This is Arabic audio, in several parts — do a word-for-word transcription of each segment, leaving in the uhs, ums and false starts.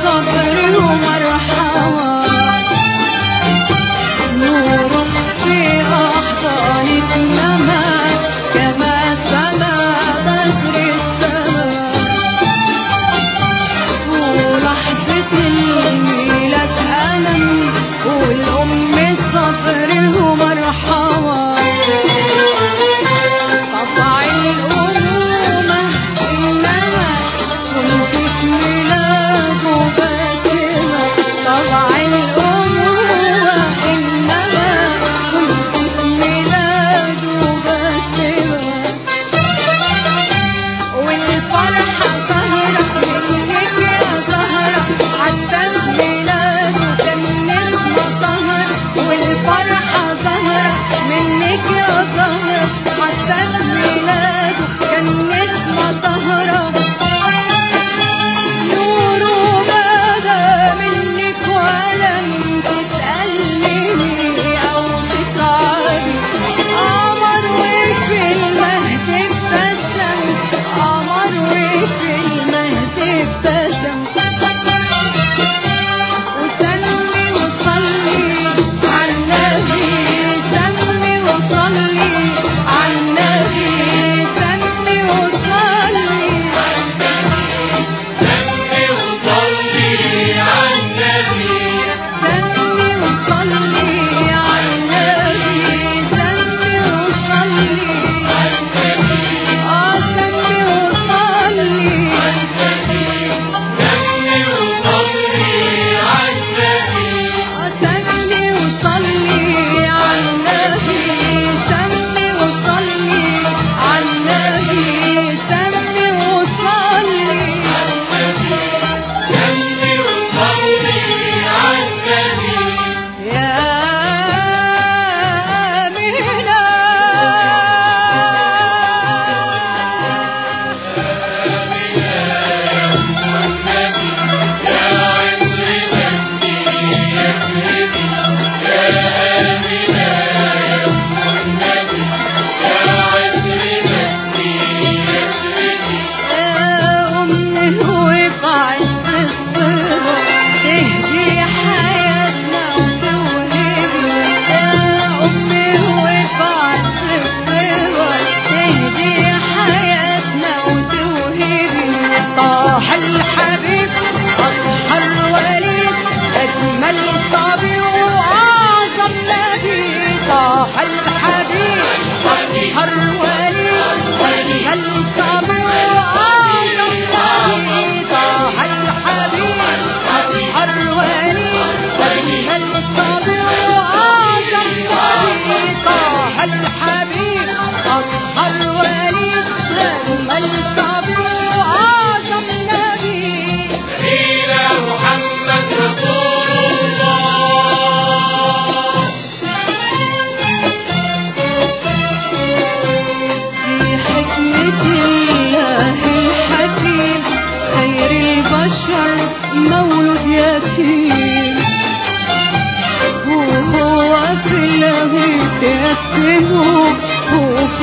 يحترموا وفي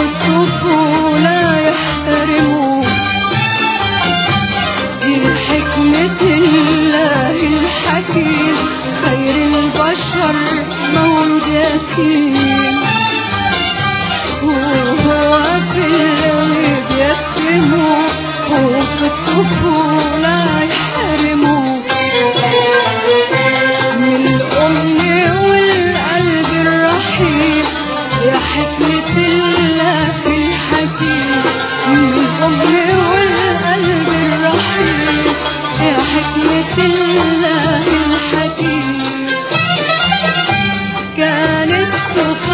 الطفولة يحترموا. دي حكمة الله الحكيم خير البشر مولود يتيم، وهو في الغيب يتيموا وفي الطفولة يحترموا. من الأم والقلب الرحيم يا حكمة الله الحكيم، من الأم والقلب الرحيم يا حكمة الله الحكيم. كانت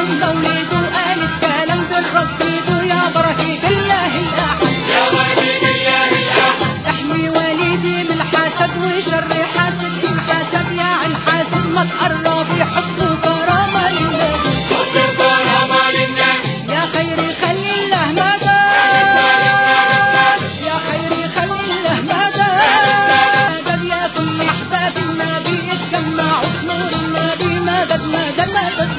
يوم مولده قالت كلام بالرصيد يا بركة الله الأحد يا بركة الله الأحد احمي والدي من الحسد وشر حاسد إن حسد يا عن حاسد ما تقربي حب وكرامة لله حب وكرامة لله يا خير خلق الله ما دام يا خير خلق الله ما دام يا كل أحباب النبي اتجمعوا في نور النبي مدد مدد مدد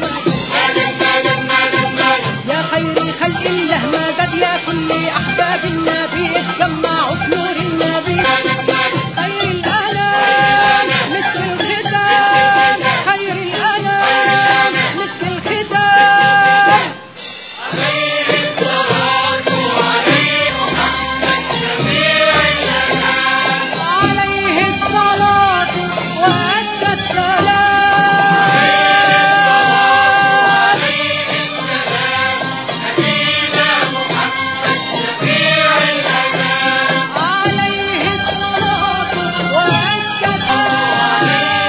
يا خير خلق الله مدد يا كل أحباب النبي اتجمعوا في نور النبي خير الأنام مثل الختام خير الأنام مثل الختام عليه الصلاة وعليه محمد شفيع الأنام عليه الصلاة وأزكى السلام عليه السلام نبينا محمد شفيع الأنام عليه الصلاة وأزكى السلام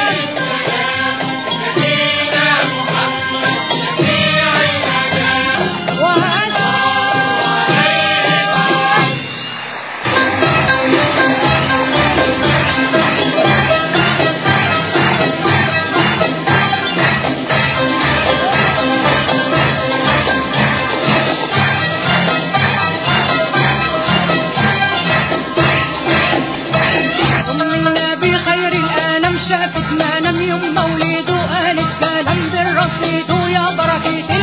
نبينا محمد شفيع الأنام وأزكى أم النبي خير الأنام شافت ما نام يوم مولده قالت كلام بالرصيد يا بركة